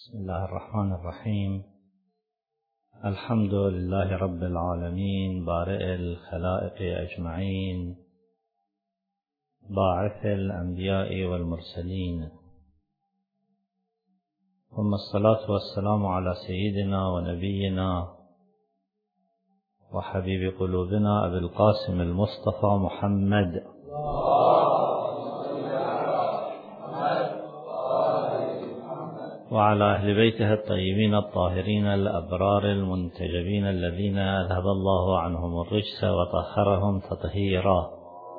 بسم الله الرحمن الرحيم. الحمد لله رب العالمين، بارئ الخلائق أجمعين، باعث الأنبياء والمرسلين، ثم الصلاة والسلام على سيدنا ونبينا وحبيب قلوبنا أبي القاسم المصطفى محمد وعلى أهل بيته الطيبين الطاهرين الأبرار المنتجبين الذين أذهب الله عنهم الرجس وطهرهم تطهيرا.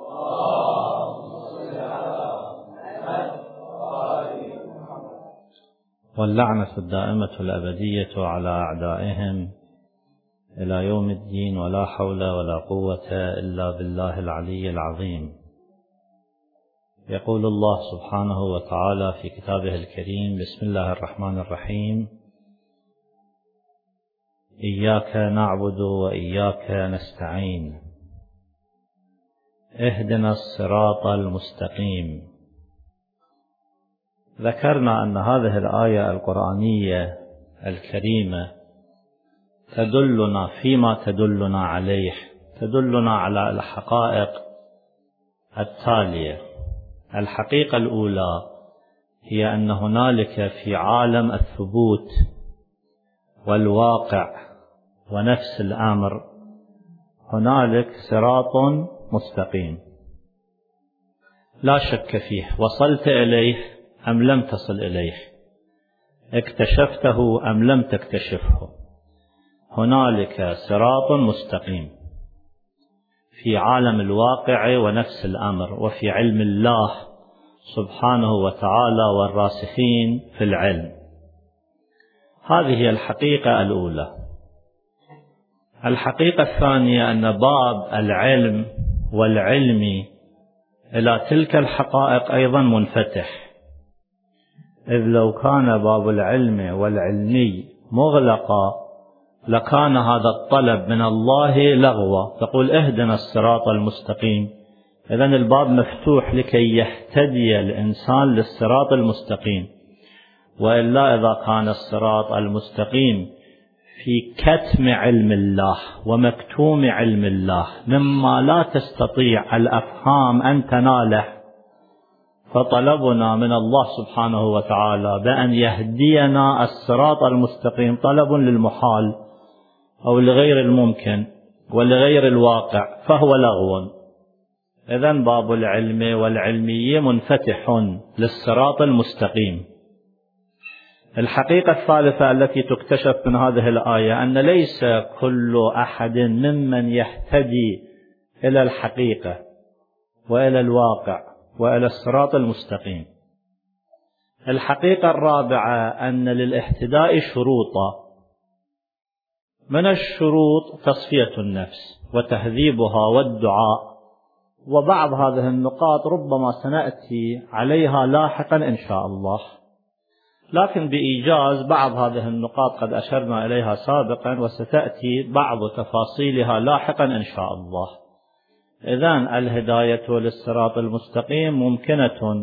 واللعنة الدائمة الأبدية على أعدائهم إلى يوم الدين، ولا حول ولا قوة إلا بالله العلي العظيم. يقول الله سبحانه وتعالى في كتابه الكريم: بسم الله الرحمن الرحيم: إياك نعبد وإياك نستعين، اهدنا الصراط المستقيم. ذكرنا أن هذه الآية القرآنية الكريمة تدلنا فيما تدلنا عليه، تدلنا على الحقائق التالية. الحقيقة الأولى هي أن هنالك في عالم الثبوت والواقع ونفس الأمر هنالك صراط مستقيم لا شك فيه، وصلت إليه أم لم تصل إليه، اكتشفته أم لم تكتشفه، هنالك صراط مستقيم في عالم الواقع ونفس الأمر، وفي علم الله سبحانه وتعالى والراسخين في العلم. هذه هي الحقيقة الأولى. الحقيقة الثانية أن باب العلم والعلم إلى تلك الحقائق أيضا منفتح، إذ لو كان باب العلم والعلمي مغلقا لكان هذا الطلب من الله لغوا. تقول اهدنا الصراط المستقيم، إذن الباب مفتوح لكي يهتدي الإنسان للصراط المستقيم، وإلا إذا كان الصراط المستقيم في كتم علم الله ومكتوم علم الله مما لا تستطيع الأفهام أن تناله، فطلبنا من الله سبحانه وتعالى بأن يهدينا الصراط المستقيم طلب للمحال أو لغير الممكن ولغير الواقع، فهو لغو. إذن باب العلم والعلمي منفتح للصراط المستقيم. الحقيقة الثالثة التي تكتشف من هذه الآية أن ليس كل أحد ممن يهتدي إلى الحقيقة وإلى الواقع وإلى الصراط المستقيم. الحقيقة الرابعة أن للاهتداء شروطا، من الشروط تصفية النفس وتهذيبها والدعاء، وبعض هذه النقاط ربما سنأتي عليها لاحقا إن شاء الله، لكن بإيجاز بعض هذه النقاط قد أشرنا إليها سابقا، وستأتي بعض تفاصيلها لاحقا إن شاء الله. إذن الهداية للصراط المستقيم ممكنة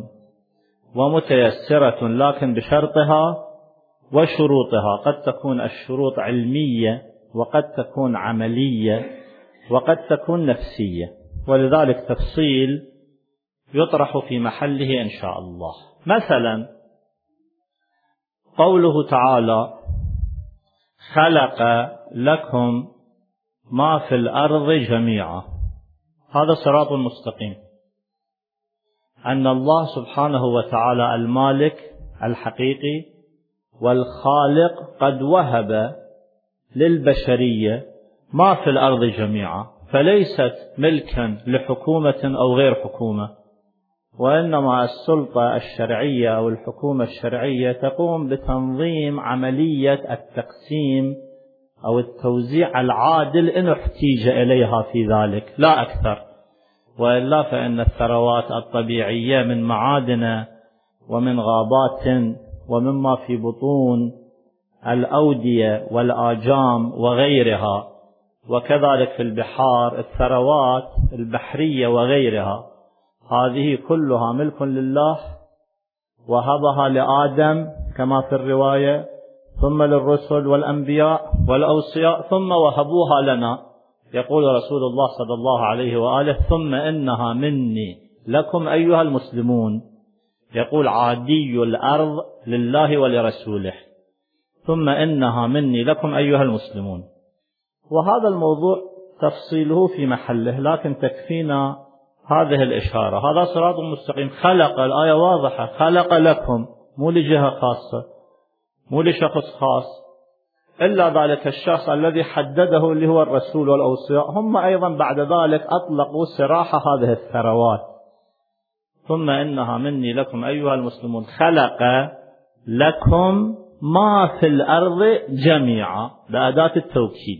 ومتيسرة، لكن بشرطها وشروطها. قد تكون الشروط علمية، وقد تكون عملية، وقد تكون نفسية، ولذلك تفصيل يطرح في محله إن شاء الله. مثلا قوله تعالى: خلق لكم ما في الأرض جميعا، هذا صراط مستقيم. أن الله سبحانه وتعالى المالك الحقيقي والخالق قد وهب للبشرية ما في الأرض جميعا، فليست ملكا لحكومة أو غير حكومة، وإنما السلطة الشرعية أو الحكومة الشرعية تقوم بتنظيم عملية التقسيم أو التوزيع العادل إن احتيج إليها في ذلك، لا أكثر. وإلا فإن الثروات الطبيعية من معادن ومن غابات ومما في بطون الأودية والآجام وغيرها، وكذلك في البحار الثروات البحرية وغيرها، هذه كلها ملك لله، وهبها لآدم كما في الرواية، ثم للرسل والأنبياء والأوصياء ثم وهبوها لنا. يقول رسول الله صلى الله عليه وآله: ثم إنها مني لكم أيها المسلمون. يقول: عادي الأرض لله ولرسوله، ثم إنها مني لكم أيها المسلمون. وهذا الموضوع تفصيله في محله، لكن تكفينا هذه الإشارة. هذا صراط مستقيم، خلق، الآية واضحة، خلق لكم، مو لجهة خاصة، مو لشخص خاص، إلا ذلك الشخص الذي حدده اللي هو الرسول والأوصياء. هم أيضا بعد ذلك أطلقوا سراح هذه الثروات. ثم إنها مني لكم أيها المسلمون، خلق لكم ما في الأرض جميعا، بأداة التوكيد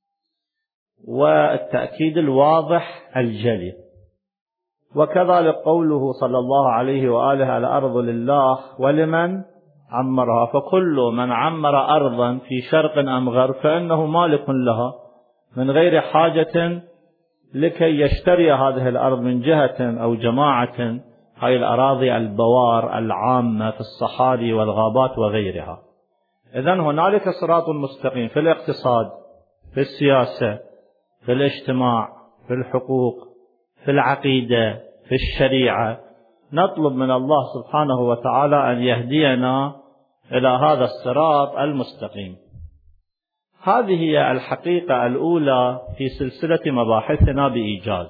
والتأكيد الواضح الجلي. وكذلك قوله صلى الله عليه وآله: الأرض لله ولمن عمرها، فكل من عمر أرضا في شرق أم غرب فإنه مالك لها من غير حاجة لكي يشتري هذه الأرض من جهة أو جماعة، هاي الأراضي البوار العامة في الصحاري والغابات وغيرها. إذن هنالك صراط مستقيم في الاقتصاد، في السياسة، في الاجتماع، في الحقوق، في العقيدة، في الشريعة. نطلب من الله سبحانه وتعالى أن يهدينا إلى هذا الصراط المستقيم. هذه هي الحقيقة الأولى في سلسلة مباحثنا بإيجاز.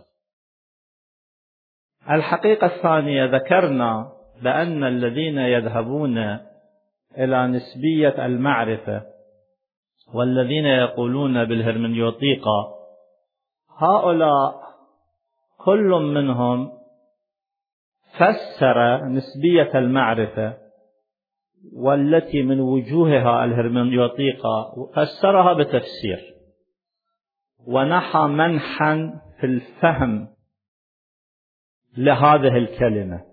الحقيقة الثانية، ذكرنا بأن الذين يذهبون إلى نسبية المعرفة والذين يقولون بالهرمنيوطيقة، هؤلاء كل منهم فسر نسبية المعرفة والتي من وجوهها الهرمنيوطيقة، فسرها بتفسير ونحى منحا في الفهم لهذه الكلمة.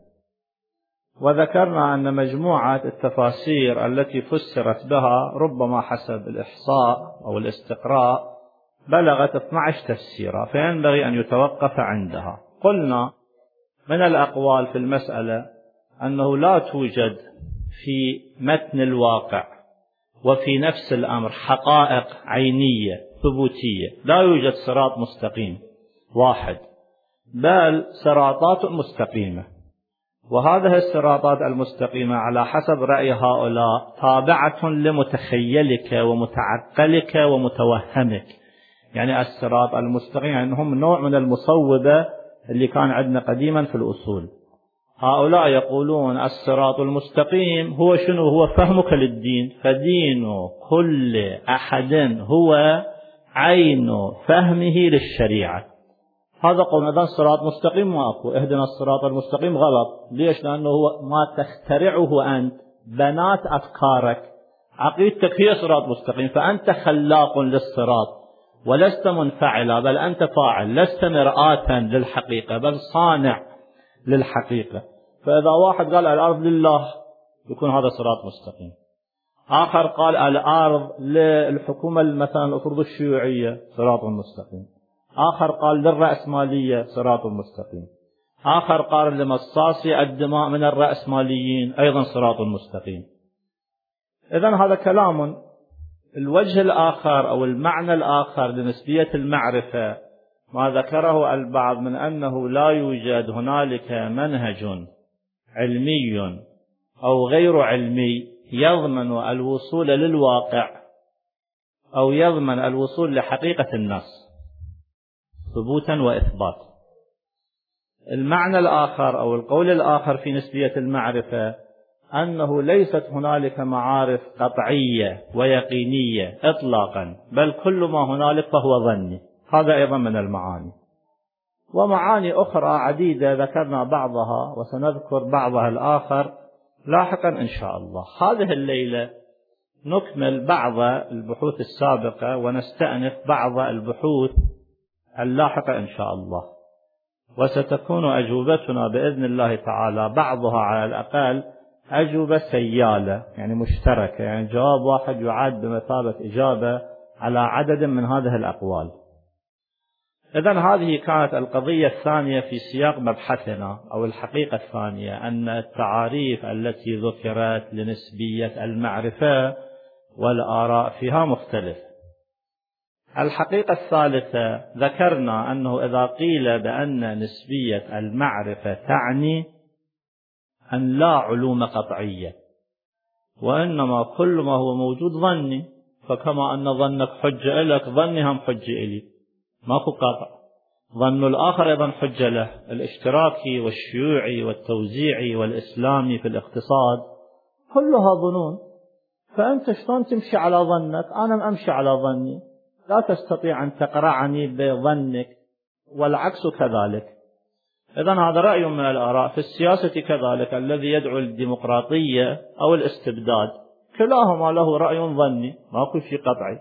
وذكرنا أن مجموعة التفاسير التي فسرت بها ربما حسب الإحصاء أو الاستقراء بلغت 12 تفسيرا، فينبغي أن يتوقف عندها. قلنا من الأقوال في المسألة أنه لا توجد في متن الواقع وفي نفس الأمر حقائق عينية ثبوتية، لا يوجد صراط مستقيم واحد، بل صراطات مستقيمة. وهذه الصراطات المستقيمة على حسب رأي هؤلاء تابعة لمتخيلك ومتعقلك ومتوهمك. يعني الصراط المستقيم يعني هم نوع من المصوبة اللي كان عندنا قديما في الأصول. هؤلاء يقولون الصراط المستقيم هو شنو؟ هو فهمك للدين، فدين كل أحد هو عين فهمه للشريعة. هذا قول إذن صراط مستقيم ما أكو، اهدنا الصراط المستقيم غلط. ليش؟ لأنه هو ما تخترعه أنت، بنات أفكارك، عقيدتك هي صراط مستقيم، فأنت خلاق للصراط ولست منفعلا، بل أنت فاعل، لست مرآة للحقيقة بل صانع للحقيقة. فإذا واحد قال الأرض لله يكون هذا صراط مستقيم. آخر قال الأرض للحكومة مثلا الأفراد الشيوعية صراط مستقيم. آخر قال للرأسمالية صراط مستقيم. آخر قال لمصاصي الدماء من الرأسماليين أيضا صراط مستقيم. إذن هذا كلام. الوجه الآخر أو المعنى الآخر لنسبية المعرفة ما ذكره البعض من أنه لا يوجد هنالك منهج علمي أو غير علمي يضمن الوصول للواقع أو يضمن الوصول لحقيقة النص ثبوتا وإثبات. المعنى الآخر أو القول الآخر في نسبية المعرفة أنه ليست هنالك معارف قطعية ويقينية إطلاقا، بل كل ما هنالك فهو ظني. هذا أيضا من المعاني. ومعاني أخرى عديدة ذكرنا بعضها وسنذكر بعضها الآخر لاحقا إن شاء الله. هذه الليلة نكمل بعض البحوث السابقة ونستأنف بعض البحوث اللاحقة إن شاء الله، وستكون أجوبتنا بإذن الله تعالى بعضها على الأقل أجوبة سيالة، يعني مشتركة، يعني جواب واحد يعد بمثابة إجابة على عدد من هذه الأقوال. إذن هذه كانت القضية الثانية في سياق مبحثنا أو الحقيقة الثانية، أن التعاريف التي ذكرت لنسبية المعرفة والآراء فيها مختلفة. الحقيقة الثالثة، ذكرنا أنه إذا قيل بأن نسبية المعرفة تعني أن لا علوم قطعية، وإنما كل ما هو موجود ظني، فكما أن ظنك حجة لك ظني هم حجة إلي، ماكو قطع. ظن الآخر أيضا حجة له، الاشتراكي والشيوعي والتوزيعي والإسلامي في الاقتصاد كلها ظنون. فأنت شلون تمشي على ظنك؟ أنا أمشي على ظني، لا تستطيع أن تقرعني بظنك، والعكس كذلك. إذن هذا رأي من الآراء. في السياسة كذلك، الذي يدعو للديمقراطية أو الاستبداد كلاهما له رأي ظني، ماكو شيء قطعي.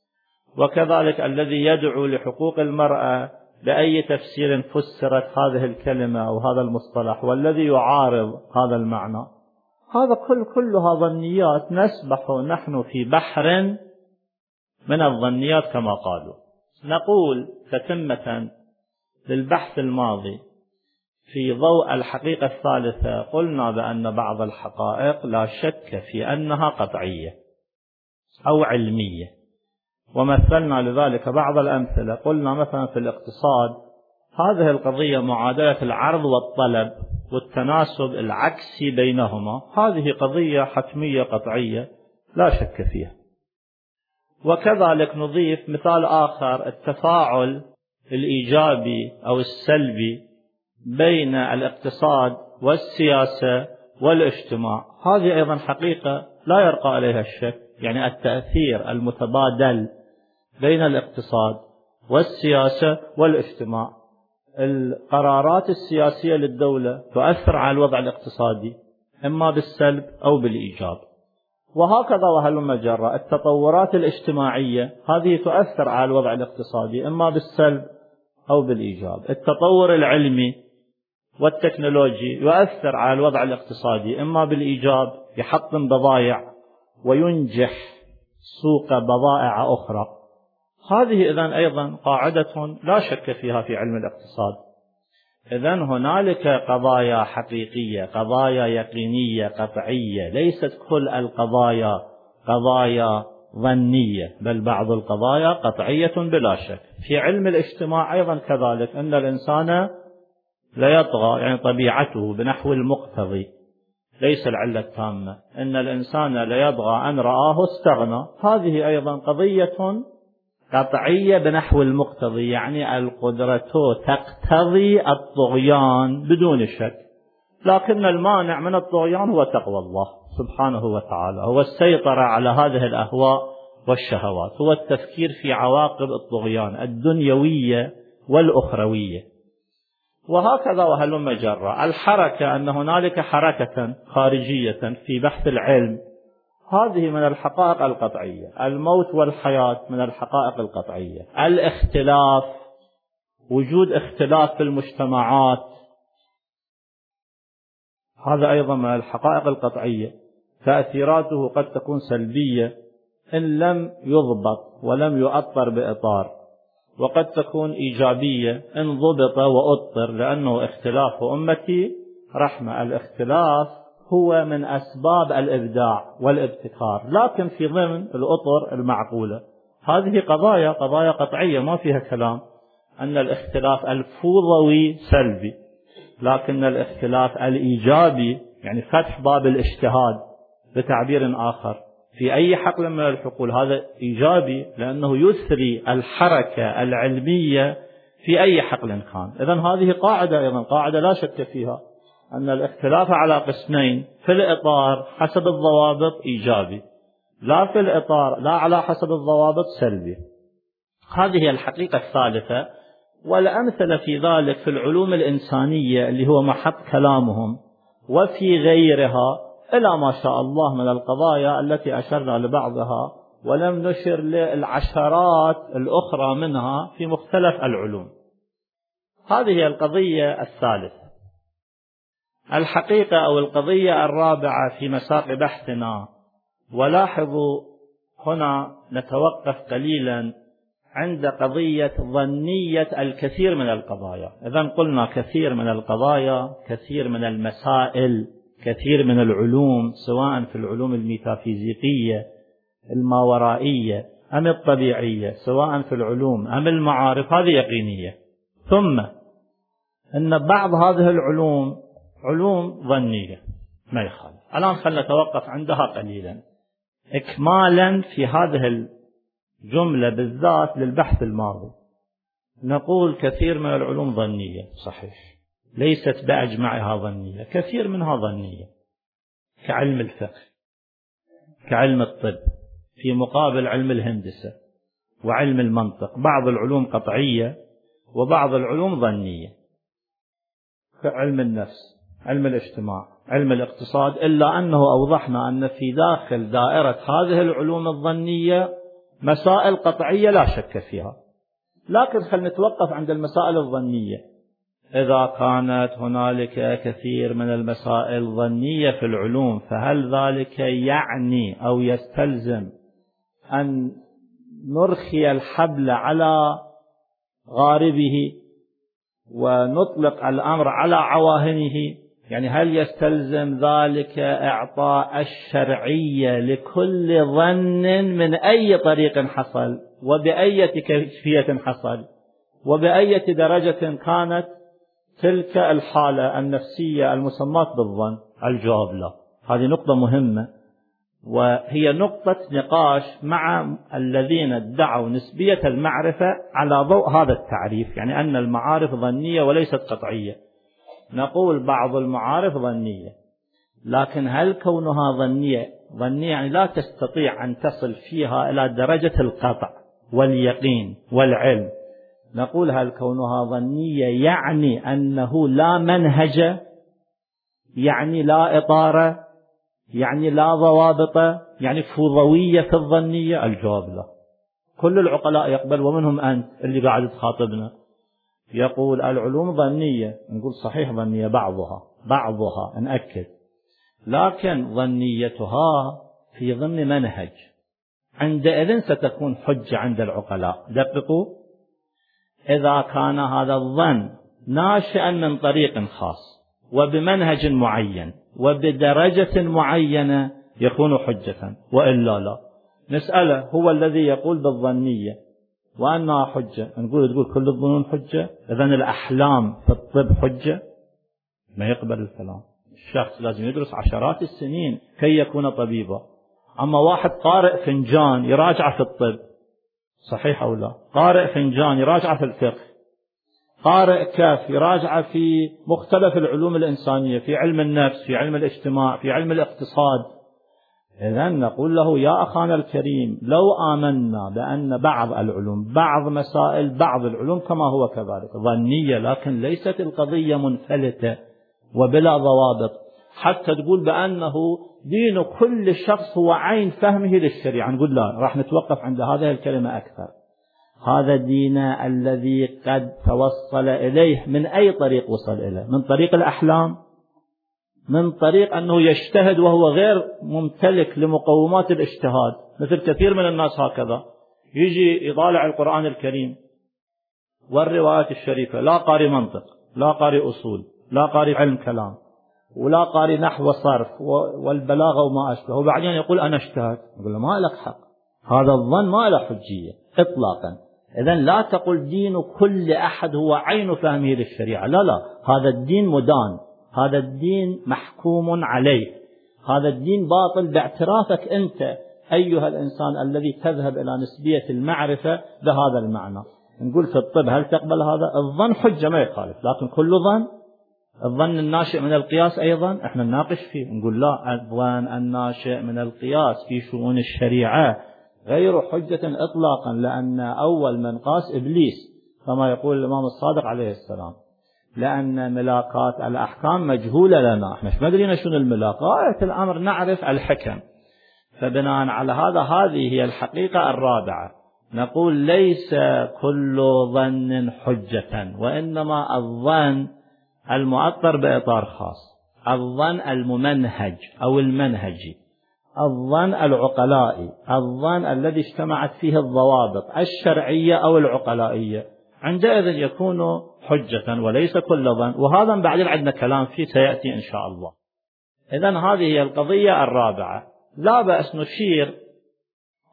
وكذلك الذي يدعو لحقوق المرأة بأي تفسير فسرت هذه الكلمة أو هذا المصطلح، والذي يعارض هذا المعنى، هذا كلها ظنيات. نسبح نحن في بحر من الظنيات كما قالوا. نقول تتمة للبحث الماضي في ضوء الحقيقة الثالثة، قلنا بأن بعض الحقائق لا شك في أنها قطعية أو علمية، ومثلنا لذلك بعض الأمثلة. قلنا مثلا في الاقتصاد هذه القضية معادلة العرض والطلب والتناسب العكسي بينهما، هذه قضية حتمية قطعية لا شك فيها. وكذلك نضيف مثال آخر، التفاعل الإيجابي أو السلبي بين الاقتصاد والسياسة والاجتماع، هذه أيضا حقيقة لا يرقى عليها الشك. يعني التأثير المتبادل بين الاقتصاد والسياسة والاجتماع، القرارات السياسية للدولة تؤثر على الوضع الاقتصادي إما بالسلب أو بالإيجاب، وهكذا وهلم جرى. التطورات الاجتماعية هذه تؤثر على الوضع الاقتصادي إما بالسلب أو بالإيجاب. التطور العلمي والتكنولوجي يؤثر على الوضع الاقتصادي إما بالإيجاب، يحطم بضائع وينجح سوق بضائع أخرى. هذه إذن أيضا قاعدة لا شك فيها في علم الاقتصاد. إذن هنالك قضايا حقيقية، قضايا يقينية قطعية، ليست كل القضايا قضايا ظنية، بل بعض القضايا قطعية بلا شك. في علم الاجتماع أيضا كذلك، أن الإنسان لا يطغى، يعني طبيعته بنحو المقتضي ليس العلة التامة، أن الإنسان لا يطغى أن رآه استغنى، هذه أيضا قضية قطعية بنحو المقتضي، يعني القدرة تقتضي الطغيان بدون شك، لكن المانع من الطغيان هو تقوى الله سبحانه وتعالى، هو السيطرة على هذه الأهواء والشهوات، هو التفكير في عواقب الطغيان الدنيوية والأخروية. وهكذا وهلم جرى. الحركة، أن هنالك حركة خارجية في بحث العلم، هذه من الحقائق القطعية. الموت والحياة من الحقائق القطعية. الاختلاف، وجود اختلاف في المجتمعات، هذا أيضا من الحقائق القطعية. تأثيراته قد تكون سلبية إن لم يضبط ولم يؤطر بإطار، وقد تكون إيجابية إن ضبط وأطر، لأنه اختلاف أمتي رحمة. الاختلاف هو من أسباب الإبداع والابتكار، لكن في ضمن الأطر المعقولة. هذه قضايا قطعية ما فيها كلام أن الاختلاف الفوضوي سلبي، لكن الاختلاف الإيجابي، يعني فتح باب الاجتهاد بتعبير آخر في أي حقل من الحقول، هذا إيجابي، لأنه يثري الحركة العلمية في أي حقل كان. إذن هذه قاعدة أيضا، قاعدة لا شك فيها، أن الاختلاف على قسمين: في الإطار حسب الضوابط إيجابي، لا في الإطار لا على حسب الضوابط سلبي. هذه الحقيقة الثالثة. والأمثلة في ذلك في العلوم الإنسانية اللي هو محط كلامهم، وفي غيرها إلى ما شاء الله من القضايا التي أشرنا لبعضها، ولم نشر للعشرات الأخرى منها في مختلف العلوم. هذه القضية الثالثة. الحقيقة أو القضية الرابعة في مساق بحثنا، ولاحظوا هنا نتوقف قليلا عند قضية ظنية الكثير من القضايا. إذن قلنا كثير من القضايا، كثير من المسائل، كثير من العلوم، سواء في العلوم الميتافيزيقية الماورائية أم الطبيعية، سواء في العلوم أم المعارف، هذه يقينية. ثم أن بعض هذه العلوم علوم ظنية ما يخالف. الآن خلنا نتوقف عندها قليلا إكمالا في هذه الجملة بالذات للبحث الماضي. نقول كثير من العلوم ظنية، صحيح، ليست بأجمعها ظنية، كثير منها ظنية، كعلم الفقه، كعلم الطب، في مقابل علم الهندسة وعلم المنطق. بعض العلوم قطعية وبعض العلوم ظنية، كعلم النفس، علم الاجتماع، علم الاقتصاد، إلا أنه أوضحنا أن في داخل دائرة هذه العلوم الظنية مسائل قطعية لا شك فيها. لكن خلينا نتوقف عند المسائل الظنية. إذا كانت هنالك كثير من المسائل ظنية في العلوم، فهل ذلك يعني أو يستلزم أن نرخي الحبل على غاربه ونطلق الأمر على عواهنه؟ يعني هل يستلزم ذلك إعطاء الشرعية لكل ظن من أي طريق حصل وبأية كيفية حصل وبأية درجة كانت تلك الحالة النفسية المسماة بالظن؟ الجواب لا. هذه نقطة مهمة، وهي نقطة نقاش مع الذين ادعوا نسبية المعرفة على ضوء هذا التعريف، يعني أن المعارف ظنية وليست قطعية. نقول بعض المعارف ظنية، لكن هل كونها ظنية يعني لا تستطيع أن تصل فيها إلى درجة القطع واليقين والعلم؟ نقول هل كونها ظنية يعني أنه لا منهج، يعني لا إطار، يعني لا ضوابط، يعني فوضوية في الظنية؟ الجواب لا. كل العقلاء يقبل، ومنهم أنت اللي قاعد تخاطبنا، يقول العلوم ظنية. نقول صحيح ظنية، بعضها نأكد، لكن ظنيتها في ضمن منهج، عندئذ ستكون حجة عند العقلاء. دققوا، إذا كان هذا الظن ناشئا من طريق خاص وبمنهج معين وبدرجة معينة يكون حجة، وإلا لا. نسأله هو الذي يقول بالظنية وأنها حجة، تقول كل الظنون حجة؟ إذن الأحلام في الطب حجة؟ ما يقبل الكلام. الشخص لازم يدرس عشرات السنين كي يكون طبيبا. أما واحد قارئ فنجان يراجع في الطب، صحيح أو لا؟ قارئ فنجان يراجع في الفقه، قارئ كاف يراجع في مختلف العلوم الإنسانية، في علم النفس، في علم الاجتماع، في علم الاقتصاد. إذن نقول له يا أخانا الكريم، لو آمنا بأن بعض العلوم، بعض مسائل بعض العلوم كما هو كذلك ظنية، لكن ليست القضية منفلتة وبلا ضوابط حتى تقول بأنه دين كل شخص هو عين فهمه للشريعة، نقول لا، راح نتوقف عند هذه الكلمة أكثر. هذا الدين الذي قد توصل إليه من أي طريق وصل إليه؟ من طريق الأحلام، من طريق أنه يجتهد وهو غير ممتلك لمقومات الاجتهاد، مثل كثير من الناس هكذا يجي يطالع القرآن الكريم والروايات الشريفة، لا قاري منطق، لا قاري أصول، لا قاري علم كلام، ولا قاري نحو وصرف والبلاغة وما أشبه، وبعدين يقول أنا اجتهد. يقول له ما لك حق، هذا الظن ما له حجية إطلاقا. إذن لا تقل دين كل أحد هو عين فهمه للشريعة، لا، هذا الدين مدان، هذا الدين محكوم عليه، هذا الدين باطل باعترافك أنت أيها الإنسان الذي تذهب إلى نسبية المعرفة بهذا المعنى. نقول في الطب هل تقبل هذا؟ الظن حجة ما يخالف، لكن كل ظن، الظن الناشئ من القياس أيضا احنا نناقش فيه، نقول لا، الظن الناشئ من القياس في شؤون الشريعة غير حجة إطلاقا، لأن أول من قاس إبليس كما يقول الإمام الصادق عليه السلام، لأن ملاقات الأحكام مجهولة لنا، احنا مش مدرين شنو الملاقات، الأمر نعرف الحكم. فبناء على هذا هذه هي الحقيقة الرابعة، نقول ليس كل ظن حجة، وإنما الظن المؤطر بإطار خاص، الظن الممنهج أو المنهجي، الظن العقلائي، الظن الذي اجتمعت فيه الضوابط الشرعية أو العقلائية، عندئذ يكون حجة، وليس كل ظن. وهذا بعدين عندنا كلام فيه سيأتي إن شاء الله. إذن هذه هي القضية الرابعة. لا بأس نشير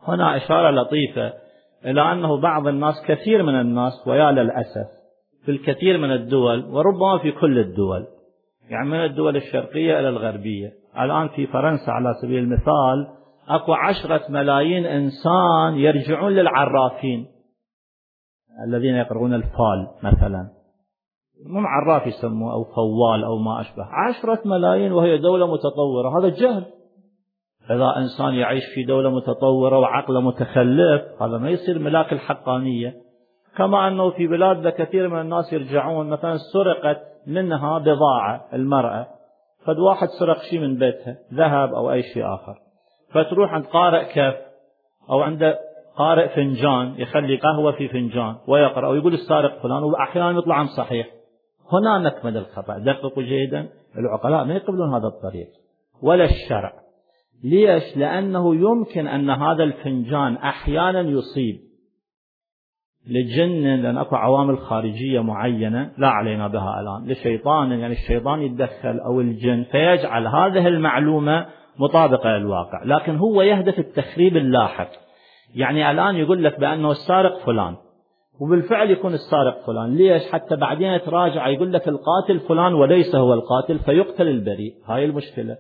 هنا إشارة لطيفة إلى أنه بعض الناس، كثير من الناس ويا للأسف في الكثير من الدول وربما في كل الدول، يعني من الدول الشرقية إلى الغربية، الآن في فرنسا على سبيل المثال أكو 10 ملايين إنسان يرجعون للعرافين الذين يقرؤون الفال مثلا، مو عراف يسموه أو فوال أو ما أشبه، 10 ملايين وهي دولة متطورة. هذا جهل. إذا إنسان يعيش في دولة متطورة وعقله متخلف هذا ما يصير ملاك الحقانية. كما أنه في بلادنا كثير من الناس يرجعون مثلا سرقت منها بضاعة المرأة، فد واحد سرق شيء من بيتها ذهب أو أي شيء آخر، فتروح عند قارئ كف أو عند قارئ فنجان يخلي قهوة في فنجان ويقرأ ويقول السارق فلان، وأحيانا يطلع عن صحيح. هنا نكمل الخطأ. دققوا جيدا، العقلاء ما يقبلون هذا الطريق ولا الشرع. ليش؟ لأنه يمكن أن هذا الفنجان أحيانا يصيب لجن، لأن أكو عوامل خارجية معينة لا علينا بها الآن، لشيطان، يعني الشيطان يتدخل أو الجن فيجعل هذه المعلومة مطابقة للواقع، لكن هو يهدف التخريب اللاحق. يعني الآن يقول لك بأنه السارق فلان وبالفعل يكون السارق فلان، ليش؟ حتى بعدين يتراجع يقول لك القاتل فلان وليس هو القاتل فيقتل البريء. هاي المشكلة.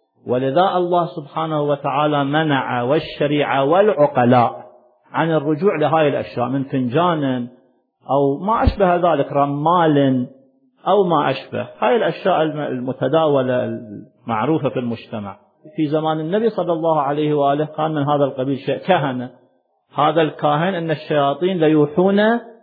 ولذا الله سبحانه وتعالى منع والشريعة والعقلاء عن الرجوع لهاي الأشياء من فنجان أو ما أشبه ذلك، رمال أو ما أشبه هاي الأشياء المتداولة المعروفة في المجتمع. في زمان النبي صلى الله عليه وآله كان من هذا القبيل شيء كهنة. هذا الكاهن أن الشياطين ليوحون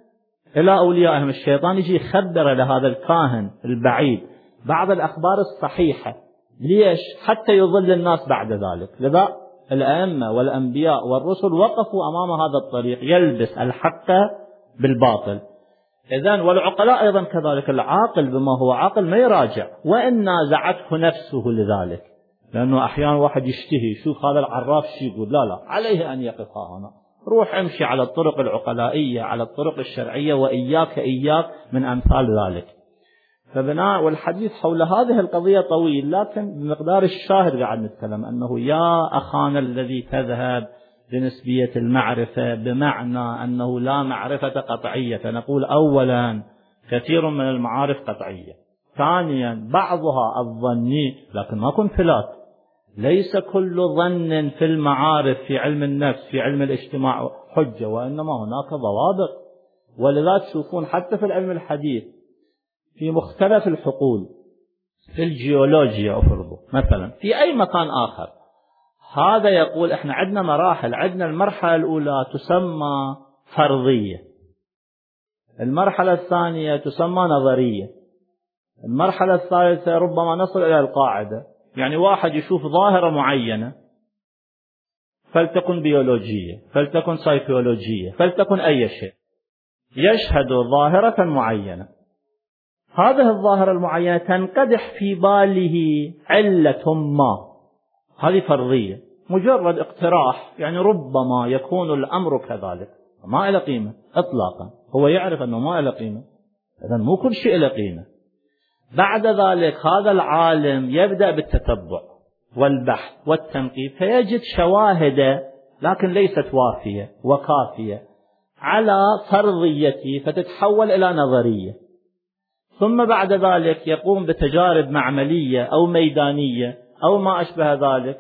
إلى أوليائهم، الشيطان يجي يخبر لهذا الكاهن البعيد بعض الأخبار الصحيحة. ليش؟ حتى يضل الناس بعد ذلك. لذا الأئمة والأنبياء والرسل وقفوا أمام هذا الطريق يلبس الحق بالباطل. إذن والعقلاء أيضا كذلك. العاقل بما هو عاقل ما يراجع وإن نازعته نفسه لذلك، لأنه أحيانا واحد يشتهي شوف هذا العراف شي يقول، لا عليه أن يقفها هنا، روح امشي على الطرق العقلائية على الطرق الشرعية، وإياك من أمثال ذلك. فبناء والحديث حول هذه القضية طويل، لكن بمقدار الشاهد قاعد نتكلم أنه يا أخانا الذي تذهب لنسبية المعرفة، بمعنى أنه لا معرفة قطعية. فنقول أولا كثير من المعارف قطعية، ثانيا بعضها الظني لكن ما كن فلات. ليس كل ظن في المعارف في علم النفس في علم الاجتماع حجة، وإنما هناك ضوابط. ولذا تشوفون حتى في العلم الحديث في مختلف الحقول، في الجيولوجيا أفرضوا مثلا في أي مكان آخر، هذا يقول إحنا عندنا مراحل، عندنا المرحلة الأولى تسمى فرضية، المرحلة الثانية تسمى نظرية، المرحلة الثالثة ربما نصل إلى القاعدة. يعني واحد يشوف ظاهرة معينة، فلتكن بيولوجية، فلتكن سايكولوجية، فلتكن أي شيء، يشهد ظاهرة معينة، هذه الظاهرة المعينة تنقدح في باله علة ما، هذه فرضية، مجرد اقتراح، يعني ربما يكون الأمر كذلك، ما له قيمة إطلاقا، هو يعرف أنه ما له قيمة، إذن مو كل شيء له قيمة. بعد ذلك هذا العالم يبدأ بالتتبع والبحث والتنقيب، فيجد شواهد لكن ليست وافية وكافية على فرضيته، فتتحول إلى نظرية. ثم بعد ذلك يقوم بتجارب معملية أو ميدانية أو ما أشبه ذلك،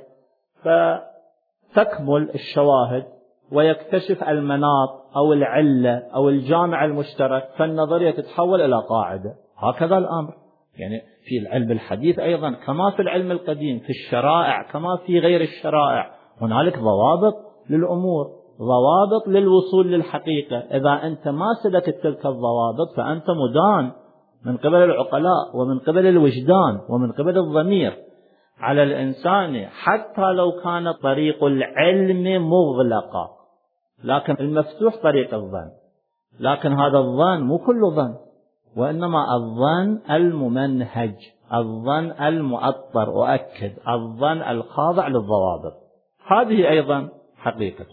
فتكمل الشواهد ويكتشف المناط أو العلة أو الجامع المشترك، فالنظرية تتحول إلى قاعدة. هكذا الأمر، يعني في العلم الحديث أيضا كما في العلم القديم، في الشرائع كما في غير الشرائع، هنالك ضوابط للأمور، ضوابط للوصول للحقيقة. إذا أنت ما سلكت تلك الضوابط فأنت مدان من قبل العقلاء ومن قبل الوجدان ومن قبل الضمير. على الإنسان حتى لو كان طريق العلم مغلقا، لكن المفتوح طريق الظن، لكن هذا الظن مو كل ظن، وإنما الظن الممنهج، الظن المؤطر، وأكد الظن الخاضع للضوابط. هذه أيضا حقيقة.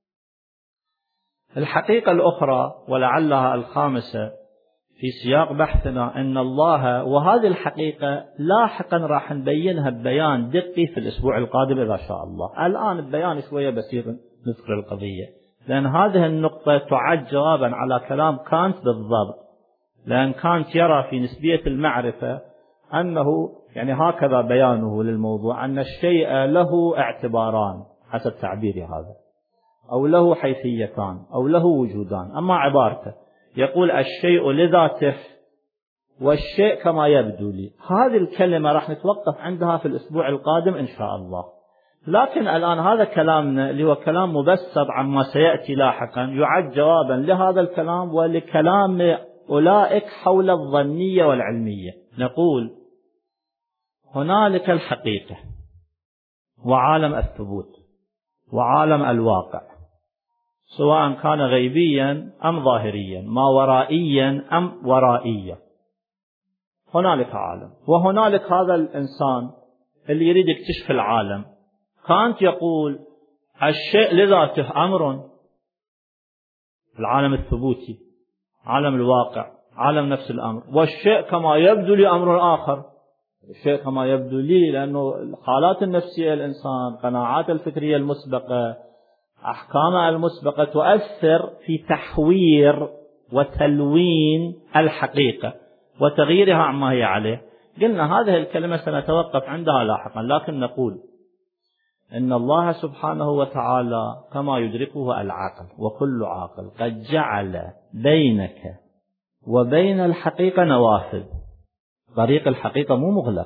الحقيقة الأخرى ولعلها الخامسة في سياق بحثنا أن الله، وهذه الحقيقة لاحقا راح نبينها ببيان دقي في الأسبوع القادم إذا شاء الله. الآن البيان شوية بسيط نذكر القضية، لأن هذه النقطة تعد جوابا على كلام كانت بالضبط، لأن كانت يرى في نسبية المعرفة أنه يعني هكذا بيانه للموضوع، أن الشيء له اعتباران حسب تعبيري هذا، أو له حيثيتان أو له وجودان. أما عبارته يقول الشيء لذاته والشيء كما يبدو لي، هذه الكلمة راح نتوقف عندها في الأسبوع القادم إن شاء الله. لكن الآن هذا كلامنا اللي هو كلام مبسط عما سيأتي لاحقا يعد جوابا لهذا الكلام ولكلام أولئك حول الظنية والعلمية. نقول هنالك الحقيقة وعالم الثبوت وعالم الواقع، سواء كان غيبيا أم ظاهريا، ما ورائيا أم ورائيا. هنالك عالم، وهنالك هذا الإنسان اللي يريد يكتشف العالم. كانت يقول الشيء لذاته أمر، العالم الثبوتي، عالم الواقع، عالم نفس الأمر، والشيء كما يبدو لي أمر آخر. الشيء كما يبدو لي لأنه الحالات النفسية الإنسان، قناعات الفكرية المسبقة، أحكامه المسبقة تؤثر في تحوير وتلوين الحقيقة وتغييرها عما هي عليه. قلنا هذه الكلمة سنتوقف عندها لاحقا، لكن نقول إن الله سبحانه وتعالى كما يدركه العقل وكل عاقل قد جعل بينك وبين الحقيقة نوافذ. طريق الحقيقة مو مغلق،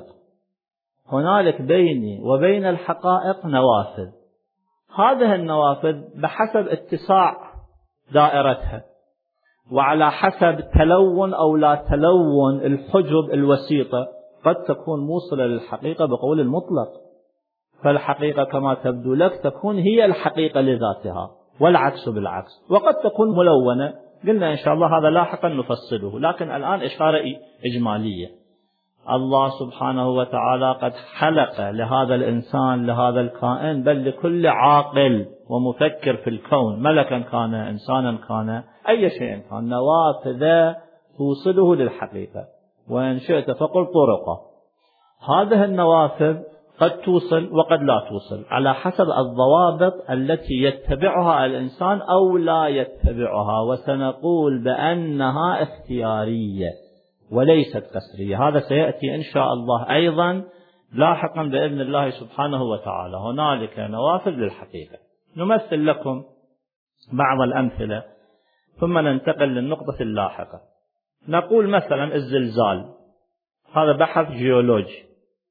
هنالك بيني وبين الحقائق نوافذ. هذه النوافذ بحسب اتساع دائرتها وعلى حسب تلون أو لا تلون الحجب الوسيطة قد تكون موصلة للحقيقة بقول المطلق، فالحقيقة كما تبدو لك تكون هي الحقيقة لذاتها والعكس بالعكس، وقد تكون ملونة. قلنا إن شاء الله هذا لاحقا نفصله، لكن الآن إشارة إجمالية. الله سبحانه وتعالى قد خلق لهذا الإنسان، لهذا الكائن، بل لكل عاقل ومفكر في الكون، ملكا كان إنسانا كان أي شيء كان، نوافذ توصله للحقيقة، وإن شئت فقل طرقه. هذه النوافذ قد توصل وقد لا توصل على حسب الضوابط التي يتبعها الإنسان أو لا يتبعها، وسنقول بأنها اختيارية وليست قسرية. هذا سيأتي إن شاء الله أيضا لاحقا بإذن الله سبحانه وتعالى. هنالك نوافذ للحقيقة. نمثل لكم بعض الأمثلة ثم ننتقل للنقطة اللاحقة. نقول مثلا الزلزال، هذا بحث جيولوجي،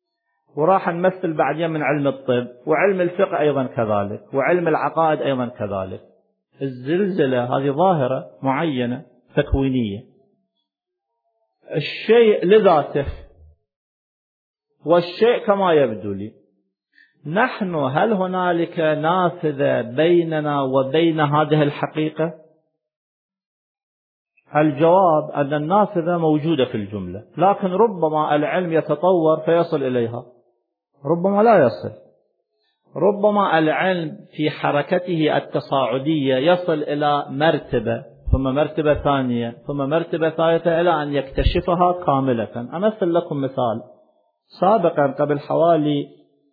وراح نمثل بعدين من علم الطب وعلم الفقه أيضا كذلك وعلم العقائد أيضا كذلك. الزلزلة هذه ظاهرة معينة تكوينية، الشيء لذاته والشيء كما يبدو لي. نحن هل هنالك نافذة بيننا وبين هذه الحقيقة؟ الجواب أن النافذة موجودة في الجملة، لكن ربما العلم يتطور فيصل إليها، ربما لا يصل. ربما العلم في حركته التصاعدية يصل إلى مرتبة ثم مرتبة ثانية ثم مرتبة ثالثة إلى أن يكتشفها كاملة. أمثل لكم مثال. سابقا قبل حوالي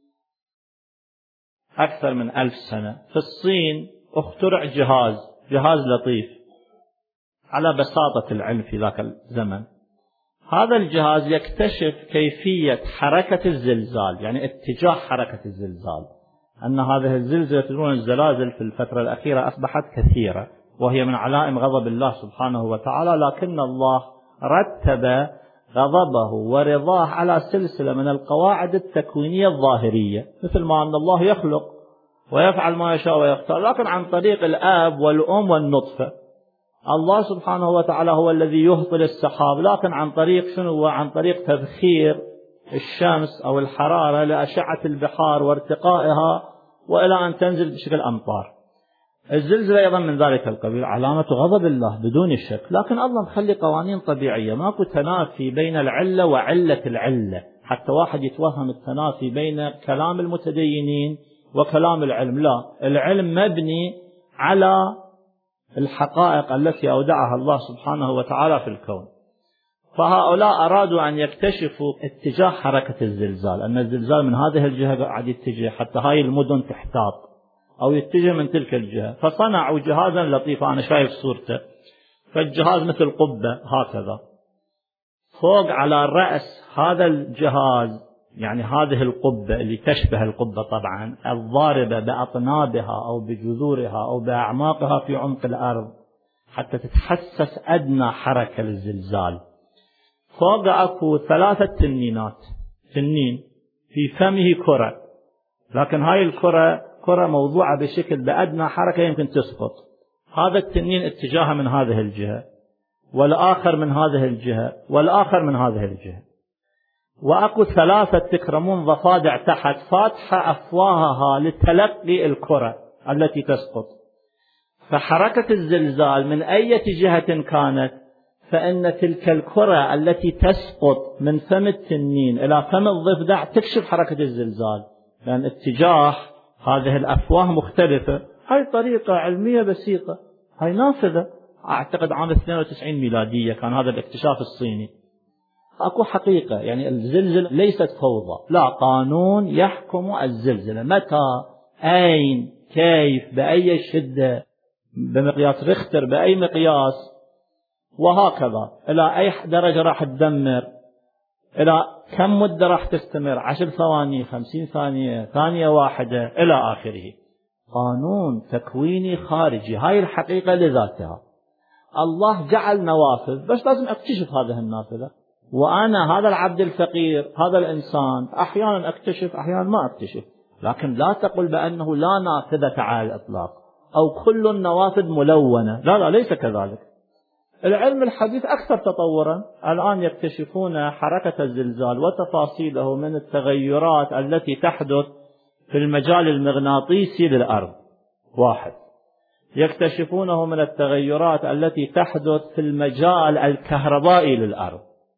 أكثر من 1000 سنة في الصين اخترع جهاز لطيف على بساطة العلم في ذاك الزمن. هذا الجهاز يكتشف كيفية حركة الزلزال، يعني اتجاه حركة الزلزال، أن هذه الزلزلة، تدرون الزلازل في الفترة الأخيرة أصبحت كثيرة وهي من علائم غضب الله سبحانه وتعالى، لكن الله رتب غضبه ورضاه على سلسلة من القواعد التكوينية الظاهرية، مثل ما أن الله يخلق ويفعل ما يشاء ويختار، لكن عن طريق الآب والأم والنطفة. الله سبحانه وتعالى هو الذي يهطل السحاب، لكن عن طريق شنو؟ عن طريق تبخير الشمس أو الحرارة لأشعة البحار وارتقائها وإلى أن تنزل بشكل أمطار. الزلزلة أيضا من ذلك القبيل، علامة غضب الله بدون شك، لكن الله مخلي قوانين طبيعية، ماكو تنافي بين العلة وعلة العلة، حتى واحد يتوهم التنافي بين كلام المتدينين وكلام العلم. لا، العلم مبني على الحقائق التي أودعها الله سبحانه وتعالى في الكون. فهؤلاء أرادوا أن يكتشفوا اتجاه حركة الزلزال، أن الزلزال من هذه الجهة قاعد يتجه حتى هاي المدن تحتاط، أو يتجه من تلك الجهة، فصنعوا جهازا لطيفا، أنا شايف صورته، فالجهاز مثل قبة هكذا، فوق على رأس هذا الجهاز يعني هذه القبة اللي تشبه القبة طبعا الضاربة بأطنابها أو بجذورها أو بأعماقها في عمق الأرض حتى تتحسس أدنى حركة للزلزال. فوق أكو 3 تنينات، تنين في فمه كرة، لكن هاي الكرة كرة موضوعة بشكل بأدنى حركة يمكن تسقط. هذا التنين اتجاهه من هذه الجهة، والآخر من هذه الجهة، والآخر من هذه الجهة، وأكو 3 تكرمون ضفادع تحت فاتحة أفواهها لتلقي الكرة التي تسقط. فحركة الزلزال من أي جهة كانت، فإن تلك الكرة التي تسقط من فم التنين إلى فم الضفدع تكشف حركة الزلزال، لأن اتجاه هذه الأفواه مختلفة. هاي طريقة علمية بسيطة، هاي نافذة، أعتقد عام 92 ميلادية كان هذا الاكتشاف الصيني. أكو حقيقة، يعني الزلزلة ليست فوضى، لا، قانون يحكم الزلزلة، متى، أين، كيف، بأي شدة، بمقياس ريختر، بأي مقياس، وهكذا إلى أي درجة راح تدمر، إلى كم مدة راح تستمر، 10 ثواني، 50 ثانية، ثانية واحدة، إلى آخره. قانون تكويني خارجي، هاي الحقيقة لذاتها. الله جعل نوافذ، بس لازم أكتشف هذه النافذة، وأنا هذا العبد الفقير، هذا الإنسان، أحيانا أكتشف أحيانا ما أكتشف. لكن لا تقل بأنه لا نافذة على الإطلاق أو كل النوافذ ملونة، لا لا، ليس كذلك. العلم الحديث أكثر تطورا، الآن يكتشفون حركة الزلزال وتفاصيله من التغيرات التي تحدث في المجال المغناطيسي للأرض، 1، يكتشفونه من التغيرات التي تحدث في المجال الكهربائي للأرض،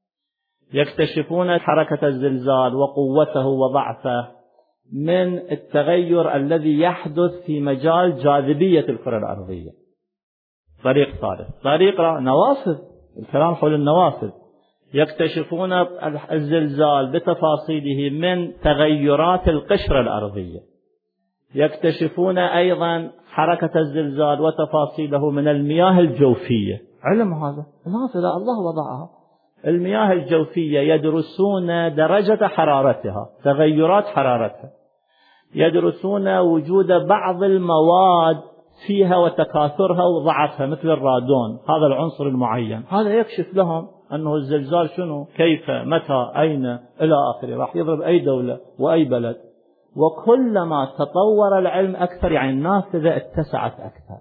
يكتشفون حركة الزلزال وقوته وضعفه من التغير الذي يحدث في مجال جاذبية الكرة الأرضية. طريق ثالث، طريق نوافذ، الكلام حول النوافذ، يكتشفون الزلزال بتفاصيله من تغيرات القشرة الأرضية، يكتشفون أيضا حركة الزلزال وتفاصيله من المياه الجوفية. علم هذا، نافذة الله وضعها. المياه الجوفية يدرسون درجة حرارتها، تغيرات حرارتها، يدرسون وجود بعض المواد فيها وتكاثرها وضعفها مثل الرادون، هذا العنصر المعين، هذا يكشف لهم أنه الزلزال شنو، كيف، متى، أين، إلى آخره، راح يضرب أي دولة وأي بلد. وكلما تطور العلم أكثر، يعني النافذة اتسعت أكثر.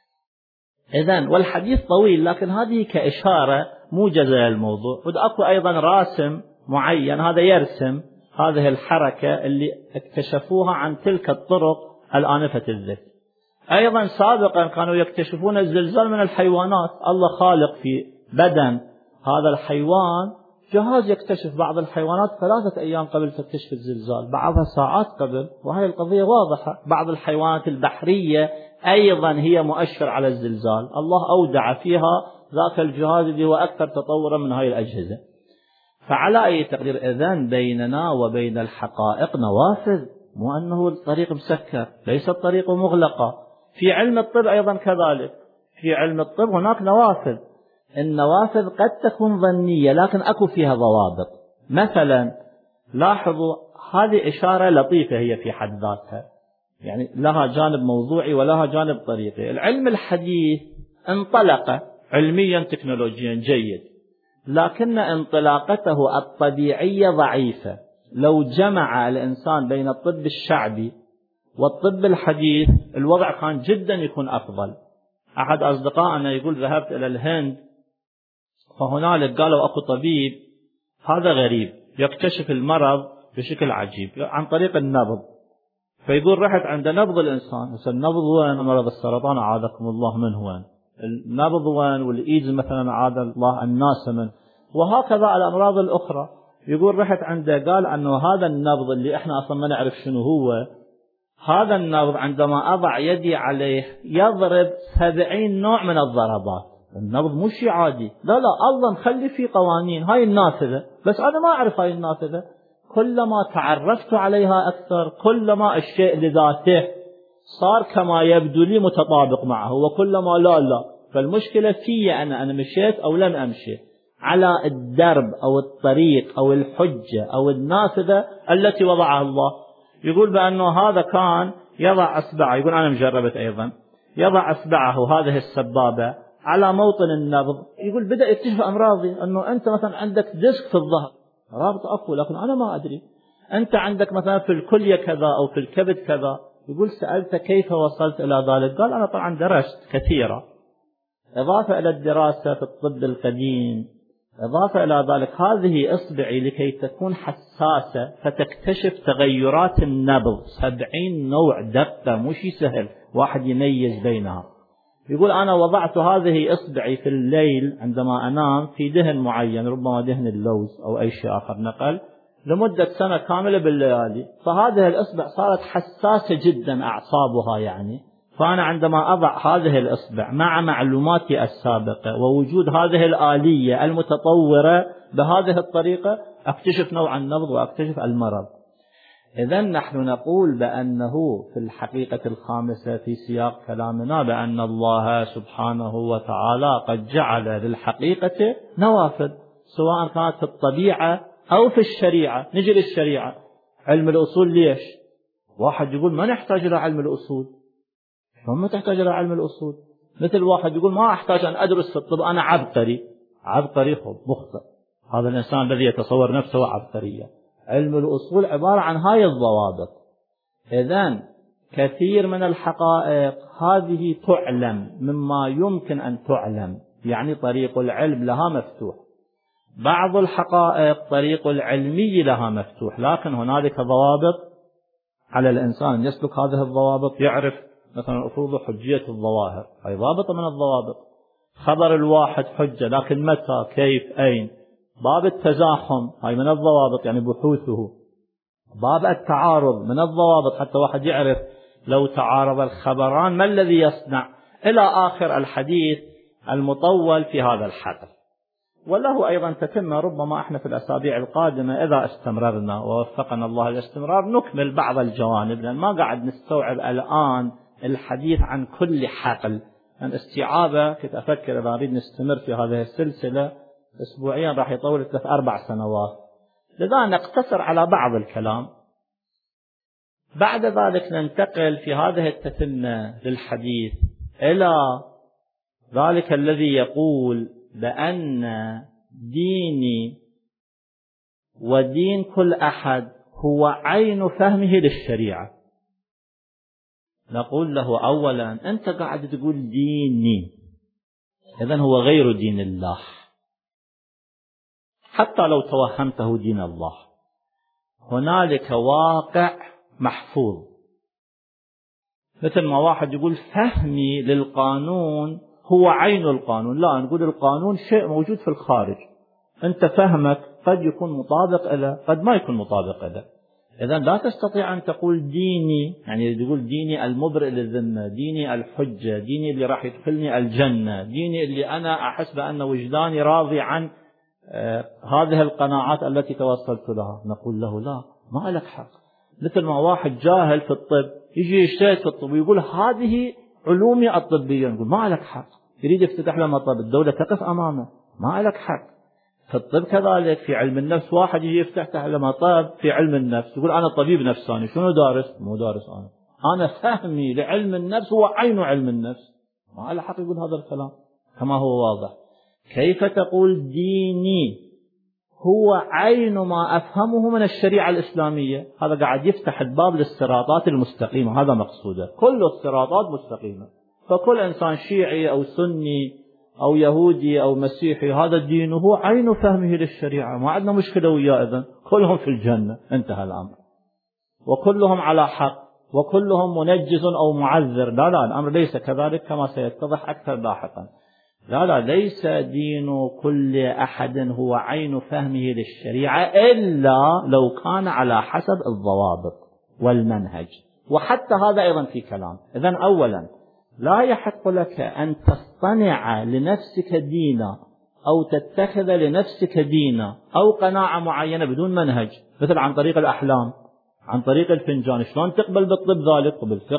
إذن والحديث طويل، لكن هذه كإشارة موجزة للموضوع. وأكو أيضا راسم معين، هذا يرسم هذه الحركة اللي اكتشفوها عن تلك الطرق الآنفة الذكر. أيضا سابقا كانوا يكتشفون الزلزال من الحيوانات، الله خالق في بدن هذا الحيوان جهاز يكتشف بعض الحيوانات 3 أيام قبل تكتشف الزلزال، بعضها ساعات قبل، وهي القضية واضحة. بعض الحيوانات البحرية أيضا هي مؤشر على الزلزال، الله أودع فيها ذاك الجهاز اللي هو أكثر تطورا من هاي الأجهزة. فعلى أي تقدير إذن بيننا وبين الحقائق نوافذ، مو أنه الطريق مسكر، ليس الطريق مغلقة. في علم الطب أيضا كذلك، في علم الطب هناك نوافذ، النوافذ قد تكون ظنية لكن أكو فيها ضوابط. مثلا لاحظوا، هذه إشارة لطيفة هي في حد ذاتها، يعني لها جانب موضوعي ولها جانب طريقي. العلم الحديث انطلق علميا تكنولوجيا جيد، لكن انطلاقته الطبيعية ضعيفة. لو جمع الإنسان بين الطب الشعبي والطب الحديث الوضع كان جدا يكون أفضل. أحد أصدقائنا يقول ذهبت إلى الهند، فهنالك قالوا أكو طبيب هذا غريب يكتشف المرض بشكل عجيب عن طريق النبض. فيقول رحت عند نبض الإنسان، بس النبض وين؟ مرض السرطان أعاذكم الله منه وين؟ النبض وين؟ والإيدز مثلا أعاذ الله الناس منه، وهكذا الأمراض الأخرى. يقول رحت عنده قال أنه هذا النبض اللي إحنا أصلا ما نعرف شنو هو، هذا النبض عندما أضع يدي عليه يضرب 70 نوع من الضربات. النبض مو شيء عادي، لا لا، الله نخلي فيه قوانين. هاي النافذة، بس أنا ما أعرف هاي النافذة. كلما تعرفت عليها أكثر، كلما الشيء لذاته صار كما يبدو لي متطابق معه، وكلما لا فالمشكلة في أنا مشيت أو لم أمشي على الدرب أو الطريق أو الحجة أو النافذة التي وضعها الله. يقول بأنه هذا كان يضع أصبعه، يقول أنا مجربت أيضا، يضع أصبعه هذه السبابة على موطن النبض. يقول بدأ يكتشف أمراضي، أنه أنت مثلا عندك ديسك في الظهر، رابط أقوى لكن أنا ما أدري، أنت عندك مثلا في الكلية كذا أو في الكبد كذا. يقول سألت كيف وصلت إلى ذلك؟ قال أنا طبعا درست كثيرا، إضافة إلى الدراسة في الطب القديم، إضافة إلى ذلك هذه إصبعي لكي تكون حساسة فتكتشف تغيرات النبض 70 نوع دقة، مش سهل واحد يميز بينها. يقول أنا وضعت هذه إصبعي في الليل عندما أنام في دهن معين، ربما دهن اللوز أو أي شيء آخر نقل، لمدة سنة كاملة بالليالي، فهذه الإصبع صارت حساسة جدا أعصابها يعني. فأنا عندما أضع هذه الإصبع مع معلوماتي السابقة ووجود هذه الآلية المتطورة بهذه الطريقة أكتشف نوع النبض وأكتشف المرض. إذن نحن نقول بأنه في الحقيقة الخامسة في سياق كلامنا بأن الله سبحانه وتعالى قد جعل للحقيقة نوافذ، سواء كانت في الطبيعة أو في الشريعة. نجي للشريعة، علم الأصول ليش؟ واحد يقول ما نحتاج إلى علم الأصول. ما تحتاج إلى علم الأصول؟ مثل واحد يقول ما أحتاج أن أدرس في الطب، أنا عبقري. عبقري مخطئ، هذا الإنسان الذي يتصور نفسه عبقرية. علم الأصول عبارة عن هاي الضوابط. إذن كثير من الحقائق هذه تعلم مما يمكن أن تعلم، يعني طريق العلم لها مفتوح. بعض الحقائق طريق العلمي لها مفتوح، لكن هنالك ضوابط على الإنسان يسلك هذه الضوابط. يعرف مثلا أفرض حجية الظواهر، هي ضابطة من الضوابط. خبر الواحد حجة، لكن متى كيف أين. باب التزاحم هاي من الضوابط، يعني بحوثه. باب التعارض من الضوابط، حتى واحد يعرف لو تعارض الخبران ما الذي يصنع، إلى آخر الحديث المطول في هذا الحقل. وله أيضا تتمة، ربما احنا في الأسابيع القادمة إذا استمررنا ووفقنا الله الاستمرار نكمل بعض الجوانب، لأن ما قاعد نستوعب الآن الحديث عن كل حقل. يعني استيعابه كنت أفكر إذا نريد نستمر في هذه السلسلة أسبوعيا راح يطول 3-4 سنوات، لذا نقتصر على بعض الكلام. بعد ذلك ننتقل في هذه التتمة للحديث إلى ذلك الذي يقول بأن ديني ودين كل أحد هو عين فهمه للشريعة. نقول له أولا أنت قاعد تقول ديني، إذن هو غير دين الله، حتى لو توهمته دين الله. هنالك واقع محفوظ، مثل ما واحد يقول فهمي للقانون هو عين القانون. لا، نقول القانون شيء موجود في الخارج، أنت فهمك قد يكون مطابق له قد ما يكون مطابق له. إذن لا تستطيع أن تقول ديني، يعني تقول ديني المبرئ للذمة، ديني الحجة، ديني اللي راح يدخلني الجنة، ديني اللي أنا أحس بأن وجداني راضي عن هذه القناعات التي توصلت لها. نقول له لا، ما لك حق. مثل ما واحد جاهل في الطب يجي يجتهد في الطب ويقول هذه علومي الطبية، نقول ما لك حق. يريد يفتتح له مطب، الدولة تقف أمامه، ما لك حق. في الطب كذلك، في علم النفس واحد يجي يفتح له مطب في علم النفس يقول أنا طبيب نفساني، شنو دارس؟ مو دارس. أنا فهمي لعلم النفس هو عين علم النفس، ما له حق يقول هذا الكلام كما هو واضح. كيف تقول ديني هو عين ما أفهمه من الشريعة الإسلامية؟ هذا قاعد يفتح الباب للصراطات المستقيمة، هذا مقصوده. كل الصراطات مستقيمة، فكل إنسان شيعي أو سني أو يهودي أو مسيحي هذا الدين هو عين فهمه للشريعة، ما عندنا مشكلة وياه. إذن كلهم في الجنة، انتهى الأمر، وكلهم على حق، وكلهم منجز أو معذر. لا لا، الأمر ليس كذلك كما سيتضح أكثر لاحقا. لا لا، ليس دين كل أحد هو عين فهمه للشريعة إلا لو كان على حسب الضوابط والمنهج. وحتى هذا أيضا في كلام. إذن أولا لا يحق لك أن تصطنع لنفسك دينا أو تتخذ لنفسك دينا أو قناعة معينة بدون منهج، مثل عن طريق الأحلام، عن طريق الفنجان. شلون تقبل بالطب ذلك وبالفقه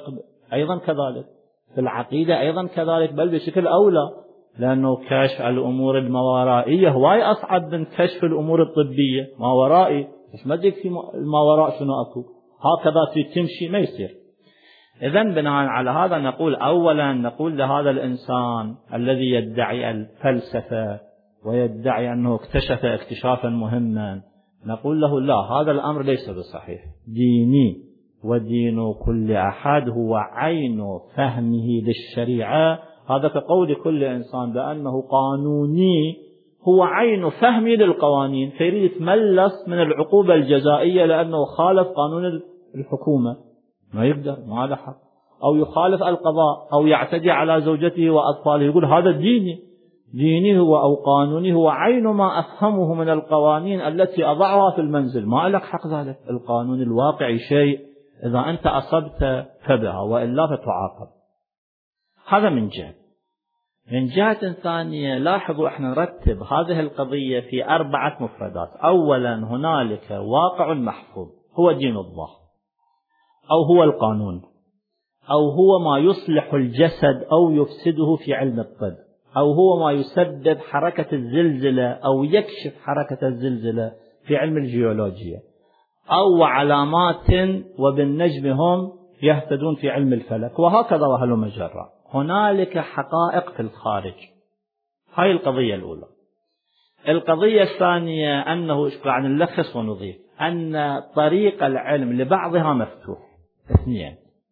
أيضا كذلك، في العقيدة أيضا كذلك، بل بشكل أولى، لأنه كشف الأمور الماورائية هواي أصعب من كشف الأمور الطبية. ماورائي مش مدرك في الماوراء شنو أكو، هكذا تمشي ما يصير. إذن بناء على هذا نقول أولا، نقول لهذا الإنسان الذي يدعي الفلسفة ويدعي أنه اكتشف اكتشافا مهما، نقول له لا، هذا الأمر ليس بصحيح. ديني ودين كل أحد هو عين فهمه للشريعة، هذا كقول كل إنسان بأنه قانوني هو عين فهمه للقوانين، فيريد يتملص من العقوبة الجزائية لأنه خالف قانون الحكومة، ما يقدر، ما له حق، أو يخالف القضاء، أو يعتدي على زوجته وأطفاله، يقول هذا ديني هو أو قانوني هو عين ما أفهمه من القوانين التي أضعها في المنزل، ما لك حق ذلك. القانون الواقعي شيء، إذا أنت أصبت فبها وإلا فتعاقب. هذا من جهة. من جهة ثانية لاحظوا احنا نرتب هذه القضية في 4 مفردات. أولا هنالك واقع محفوظ هو دين الله، أو هو القانون، أو هو ما يصلح الجسد أو يفسده في علم الطب، أو هو ما يسبب حركة الزلزلة أو يكشف حركة الزلزلة في علم الجيولوجيا، أو علامات وبالنجم هم يهتدون في علم الفلك، وهكذا وهلم جرا. هنالك حقائق في الخارج. هاي القضية الأولى. القضية الثانية أنه قاعد نلخص ونضيف أن طريق العلم لبعضها مفتوح. 2.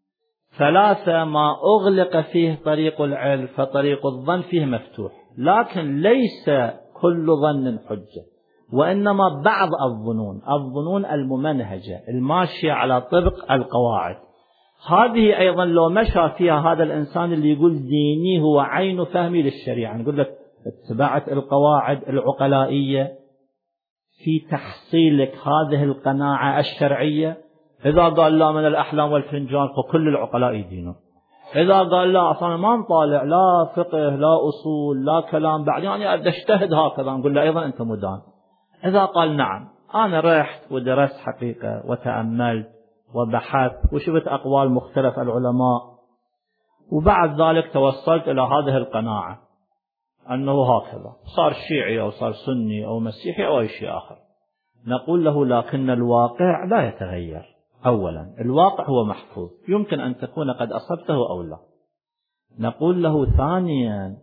3 ما أغلق فيه طريق العلم فطريق الظن فيه مفتوح، لكن ليس كل ظن حجة، وإنما بعض الظنون الممنهجة الماشية على طبق القواعد، هذه أيضا لو مشى فيها هذا الإنسان اللي يقول ديني هو عين فهمي للشريعة، نقول لك اتبعت القواعد العقلائية في تحصيلك هذه القناعة الشرعية. إذا قال لا من الأحلام والفنجان فكل العقلاء يدينون. إذا قال لا أصلا ما نطالع لا فقه لا أصول لا كلام بعد، يعني أجتهد هكذا، نقول له أيضا أنت مدان. إذا قال نعم أنا رحت ودرست حقيقة وتأملت وبحثت وشفت أقوال مختلف العلماء، وبعد ذلك توصلت إلى هذه القناعة أنه هكذا، صار شيعي أو صار سني أو مسيحي أو أي شيء آخر، نقول له لكن الواقع لا يتغير. أولا الواقع هو محفوظ، يمكن أن تكون قد أصبته أو لا. نقول له ثانيا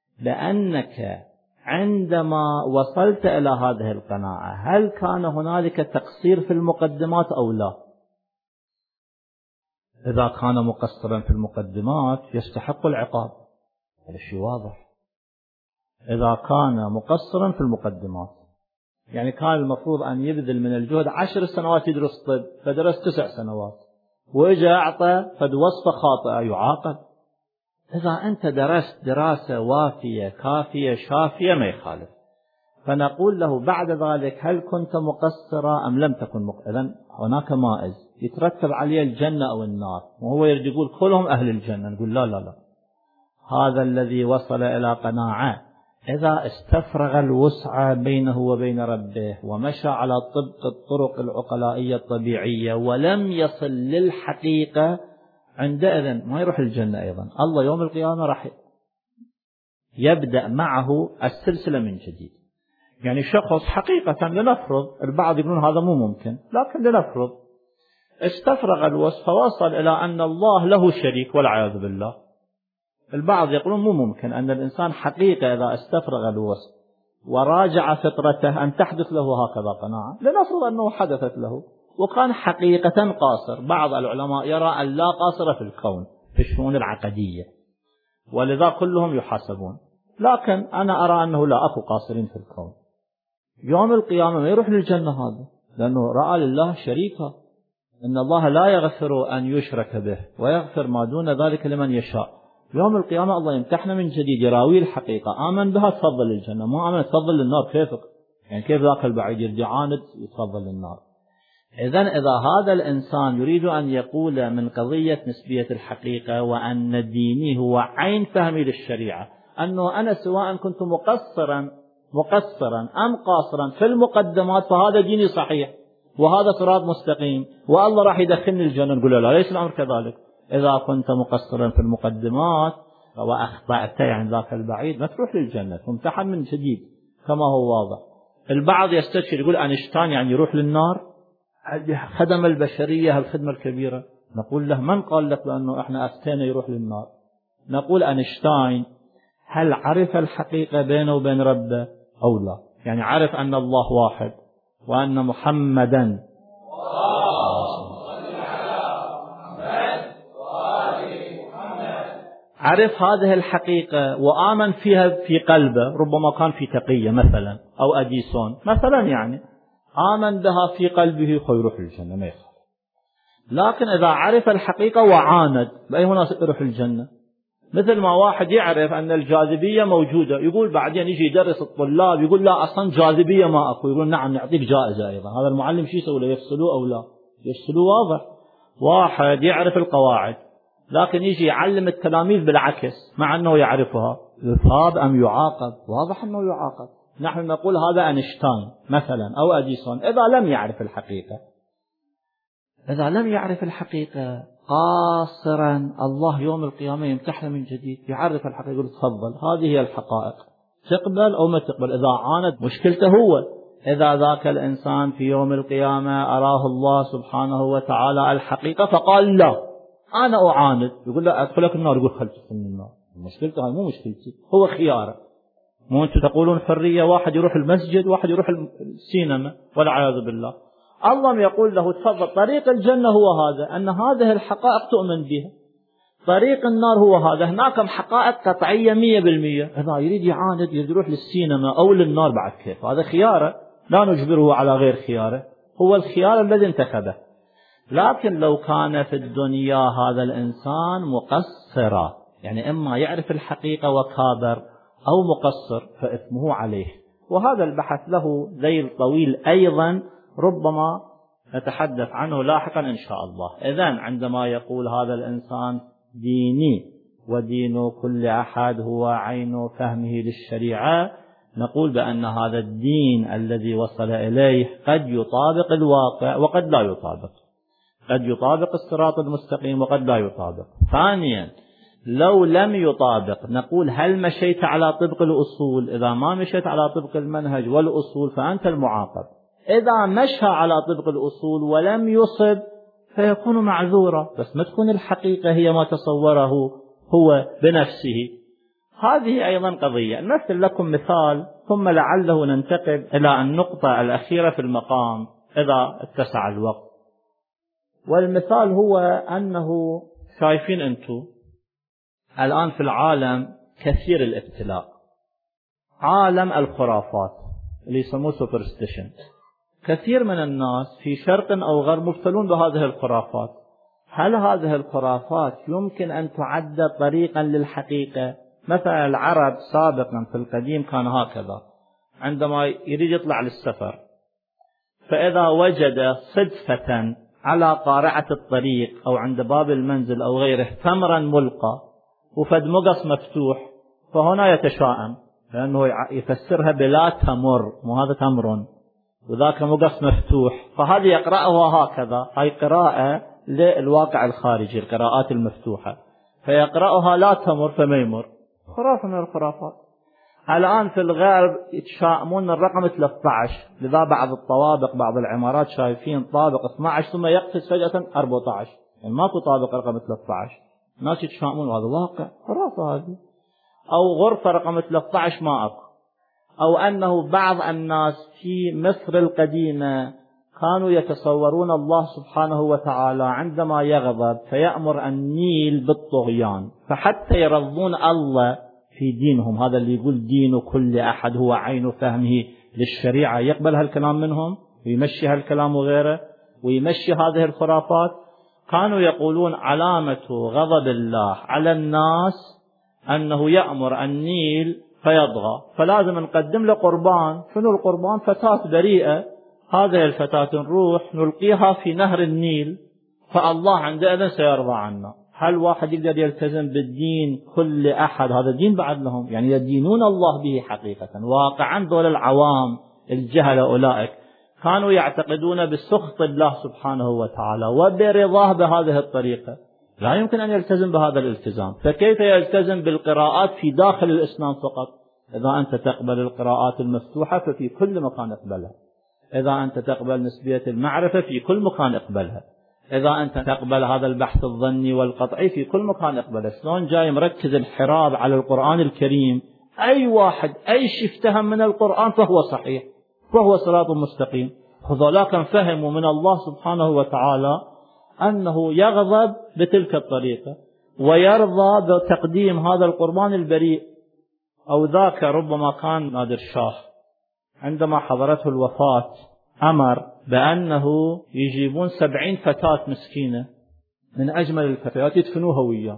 لأنك عندما وصلت إلى هذه القناعة هل كان هنالك تقصير في المقدمات أو لا؟ إذا كان مقصرا في المقدمات يستحق العقاب، هذا شيء واضح. إذا كان مقصرا في المقدمات يعني كان المفروض أن يبذل من الجهد 10 سنوات يدرس طب فدرس 9 سنوات وإجا أعطى فد وصفة خاطئة يعاقب. إذا أنت درست دراسة وافية كافية شافية ما يخالف. فنقول له بعد ذلك هل كنت مقصرا أم لم تكن إذن هناك مائز يترتب عليه الجنة أو النار، وهو يريد يقول كلهم أهل الجنة، نقول لا لا لا، هذا الذي وصل إلى قناعة إذا استفرغ الوسع بينه وبين ربه ومشى على طبق الطرق العقلائية الطبيعية ولم يصل للحقيقة، عندئذ ما يروح الجنة أيضا. الله يوم القيامة راح يبدأ معه السلسلة من جديد. يعني شخص حقيقة لنفرض، البعض يقولون هذا مو ممكن، لكن لنفرض استفرغ الوصف فوصل إلى أن الله له شريك والعياذ بالله. البعض يقولون مو ممكن أن الإنسان حقيقة إذا استفرغ الوصف وراجع فطرته أن تحدث له هكذا قناعة. لنفرض أنه حدثت له وكان حقيقة قاصر. بعض العلماء يرى أن لا قاصر في الكون في الشؤون العقدية، ولذا كلهم يحاسبون، لكن أنا أرى أنه لا أكو قاصرين في الكون. يوم القيامة ما يروح للجنة هذا، لأنه رأى لله شريكا. إن الله لا يغفر أن يشرك به ويغفر ما دون ذلك لمن يشاء. يوم القيامة الله يمتحنا من جديد، يراوي الحقيقة، آمن بها تفضل للجنة، ما آمن تفضل للنار. كيفك يعني كيف ذاك البعيد يرجع عاند يتفضل للنار؟ إذن إذا هذا الإنسان يريد أن يقول من قضية نسبية الحقيقة وأن ديني هو عين فهمي للشريعة، أنه أنا سواء كنت مقصرا أم قاصرا في المقدمات فهذا ديني صحيح وهذا صراط مستقيم والله راح يدخلني الجنة، نقول لا ليس الأمر كذلك. إذا كنت مقصرا في المقدمات وأخطأت يعني ذاك البعيد ما تروح للجنة، تمتحن من جديد كما هو واضح. البعض يستشير يقول أينشتاين يعني يروح للنار، خدم البشرية هالخدمة الكبيرة. نقول له من قال لك بأنه إحنا أفتينا يروح للنار؟ نقول أينشتاين هل عرف الحقيقة بينه وبين ربه أو لا؟ يعني عرف أن الله واحد وأن محمدا عرف هذه الحقيقة وآمن فيها في قلبه. ربما كان في تقية مثلا أو أديسون مثلا، يعني آمن بها في قلبه فيروح الجنة ما يخاف. لكن إذا عرف الحقيقة وعاند بأي مناسبة يروح الجنة؟ مثل ما واحد يعرف أن الجاذبية موجودة يقول بعدين يجي يدرس الطلاب يقول لا أصلا جاذبية ما أكو، يقول نعم نعطيك جائزة أيضا. هذا المعلم شو يسوي له؟ يفصلوه أو لا؟ يفصلوه. واضح. واحد يعرف القواعد لكن يجي يعلم التلاميذ بالعكس مع أنه يعرفها، يثاب أم يعاقب؟ واضح أنه يعاقب. نحن نقول هذا أينشتاين مثلا أو أديسون إذا لم يعرف الحقيقة، إذا لم يعرف الحقيقة قاصرا، الله يوم القيامة يمتحن من جديد يعرف الحقيقة يقول تفضل هذه هي الحقائق، تقبل أو ما تقبل. إذا عاند مشكلته هو. إذا ذاك الإنسان في يوم القيامة أراه الله سبحانه وتعالى الحقيقة فقال لا أنا أعاند، يقول لا أدخلك النار، يقول خلت من النار. مشكلته هاي مو مشكلتي، هو خياره. مو أنتم تقولون حرية، واحد يروح المسجد واحد يروح السينما والعياذ بالله. الله يقول له تفضل طريق الجنة هو هذا، أن هذه الحقائق تؤمن بها. طريق النار هو هذا، هناك حقائق قطعية 100%. إذا يريد يعاند يروح للسينما أو للنار بعد كيف، هذا خياره، لا نجبره على غير خياره، هو الخيار الذي انتخبه. لكن لو كان في الدنيا هذا الإنسان مقصرا، يعني إما يعرف الحقيقة وكابر أو مقصر، فإثمه عليه. وهذا البحث له ذيل طويل أيضا ربما نتحدث عنه لاحقا إن شاء الله. إذن عندما يقول هذا الإنسان ديني ودين كل أحد هو عين فهمه للشريعة، نقول بأن هذا الدين الذي وصل إليه قد يطابق الواقع وقد لا يطابق، قد يطابق الصراط المستقيم وقد لا يطابق. ثانيا لو لم يطابق نقول هل مشيت على طبق الأصول؟ إذا ما مشيت على طبق المنهج والأصول فأنت المعاقب. إذا مشى على طبق الأصول ولم يصب فيكون معذورا، بس ما تكون الحقيقة هي ما تصوره هو بنفسه. هذه أيضا قضية. نمثل لكم مثال ثم لعله ننتقل إلى النقطة الأخيرة في المقام إذا اتسع الوقت. والمثال هو أنه شايفين أنتم الآن في العالم كثير الابتلاء، عالم الخرافات اللي يسموه سوبرستيشن. كثير من الناس في شرق أو غرب مبتلون بهذه الخرافات. هل هذه الخرافات يمكن أن تعد طريقا للحقيقة؟ مثلا العرب سابقا في القديم كان هكذا، عندما يريد يطلع للسفر فإذا وجد صدفة على قارعة الطريق أو عند باب المنزل أو غيره تمرا ملقى وفد مقص مفتوح، فهنا يتشائم لأنه يفسرها بلا تمر، مو هذا تمر وذاك مقص مفتوح، فهذا يقرأها هكذا. هاي قراءة للواقع الخارجي، القراءات المفتوحة، فيقرأها لا تمر فما يمر. خرافة من الخرافات. الآن في الغرب يتشائمون الرقم 13، لذا بعض الطوابق بعض العمارات شايفين طابق 12 ثم يقفز فجأة 14، يعني ماكو طابق رقم 13. الناس يتشائمون، وهذا واقع خرافة هذه. أو غرفة رقم 13 ما أكو. أو أنه بعض الناس في مصر القديمة كانوا يتصورون الله سبحانه وتعالى عندما يغضب فيأمر النيل بالطغيان، فحتى يرضون الله في دينهم، هذا اللي يقول دين كل أحد هو عين فهمه للشريعة، يقبل هالكلام منهم ويمشي هالكلام وغيره ويمشي هذه الخرافات. كانوا يقولون علامة غضب الله على الناس أنه يأمر النيل فيضغى، فلازم نقدم له قربان. شنو القربان؟ فتاة بريئة، هذه الفتاة نروح نلقيها في نهر النيل فالله عندئذ سيرضى عنا. هل واحد يقدر يلتزم بالدين كل أحد؟ هذا دين بعد لهم، يعني يدينون الله به حقيقة. واقعا دول العوام الجهلة أولئك كانوا يعتقدون بسخط الله سبحانه وتعالى وبرضاه بهذه الطريقة. لا يمكن أن يلتزم بهذا الالتزام. فكيف يلتزم بالقراءات في داخل الإسلام فقط؟ إذا أنت تقبل القراءات المفتوحة ففي كل مكان اقبلها، إذا أنت تقبل نسبية المعرفة في كل مكان اقبلها، إذا أنت تقبل هذا البحث الظني والقطعي في كل مكان اقبله. شلون جاي مركز الحراب على القرآن الكريم؟ أي واحد أي شيء افتهم من القرآن فهو صحيح، فهو صراط مستقيم. هذولاك فهموا من الله سبحانه وتعالى أنه يغضب بتلك الطريقة ويرضى بتقديم هذا القربان البريء. أو ذاك ربما كان نادر شاه عندما حضرته الوفاة أمر بأنه يجيبون 70 فتاة مسكينة من أجمل الفتيات يدفنوها وياه،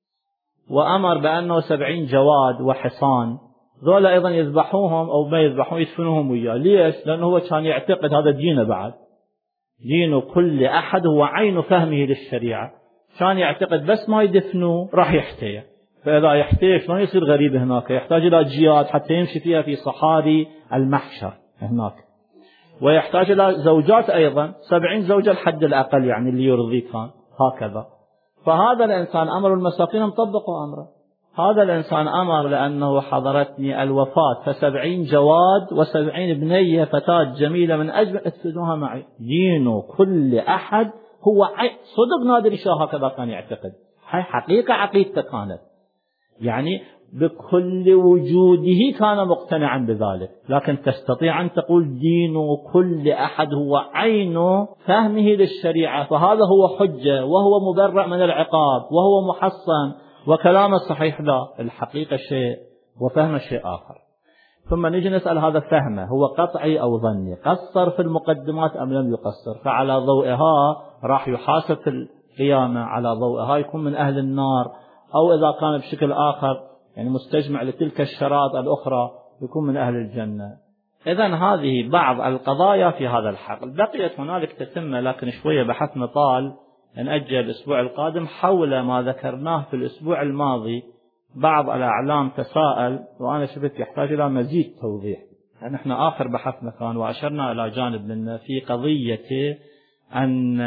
وأمر بأنه 70 جواد وحصان ذولا أيضا يذبحوهم أو ما يذبحون يدفنوهم وياه. ليش؟ لأنه هو كان يعتقد هذا دينه، بعد دين كل أحد هو عين فهمه للشريعة، كان يعتقد بس ما يدفنوه راح يحتيه، فإذا يحتيه شلون يصير غريب هناك؟ يحتاج إلى جياد حتى يمشي فيها في صحاري المحشر هناك، ويحتاج إلى زوجات أيضا 70 زوجة الحد الأقل يعني اللي يرضي كان هكذا. فهذا الإنسان أمر المساكين طبقوا أمره. هذا الإنسان أمر لأنه حضرتني الوفاة ف70 جواد و70 بنية فتاة جميلة من أجل أسدوها معي. دين كل أحد هو صدق نادر شاه هكذا كان يعتقد، هاي حقيقة عقيدته كانت، يعني بكل وجوده كان مقتنعا بذلك. لكن تستطيع أن تقول دين كل أحد هو عين فهمه للشريعة فهذا هو حجة وهو مبرأ من العقاب وهو محصن وكلام الصحيح؟ لا، الحقيقة شيء وفهم شيء آخر. ثم نجي نسأل هذا فهمه هو قطعي أو ظني؟ قصر في المقدمات أم لم يقصر؟ فعلى ضوئها راح يحاسب في القيامة، على ضوئها يكون من أهل النار، أو إذا كان بشكل آخر يعني مستجمع لتلك الشرائط الأخرى يكون من أهل الجنة. إذن هذه بعض القضايا في هذا الحقل. بقيت هنالك تتمة لكن شوية بحثنا طال، نأجل الأسبوع القادم حول ما ذكرناه في الأسبوع الماضي. بعض الأعلام تساءل وأنا شفت يحتاج إلى مزيد توضيح، يعني احنا آخر بحثنا كان وأشرنا إلى جانب منا في قضية أن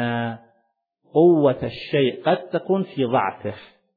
قوة الشيء قد تكون في ضعفه.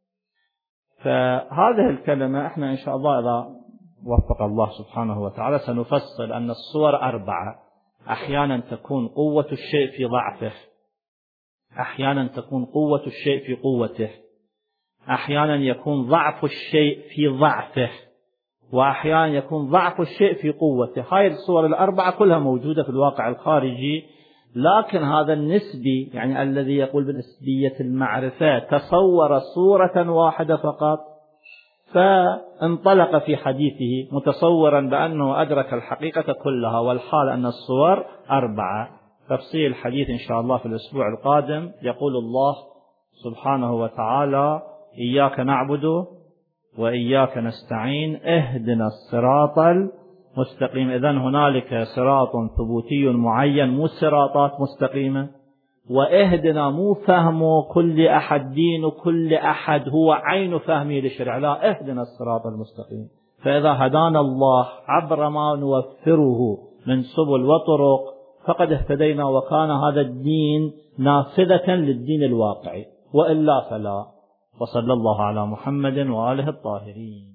فهذه الكلمة احنا إن شاء الله إذا وفق الله سبحانه وتعالى سنفصل أن الصور 4، أحيانا تكون قوة الشيء في ضعفه، أحيانا تكون قوة الشيء في قوته، أحيانا يكون ضعف الشيء في ضعفه، وأحيانا يكون ضعف الشيء في قوته. هاي الصور 4 كلها موجودة في الواقع الخارجي، لكن هذا النسبي يعني الذي يقول بنسبية المعرفة تصور صورة واحدة فقط فانطلق في حديثه متصورا بأنه أدرك الحقيقة كلها، والحال أن الصور 4. تفصيل الحديث إن شاء الله في الأسبوع القادم. يقول الله سبحانه وتعالى: إياك نعبد وإياك نستعين اهدنا الصراط المستقيم. إذن هنالك صراط ثبوتي معين، مو صراطات مستقيمة. واهدنا مو فهم كل أحد، دين كل أحد هو عين فهمه للشريعة، لا، اهدنا الصراط المستقيم. فإذا هدانا الله عبر ما نوفره من سبل وطرق فقد اهتدينا، وكان هذا الدين نافذة للدين الواقعي، وإلا فلا. وصلى الله على محمد وآله الطاهرين.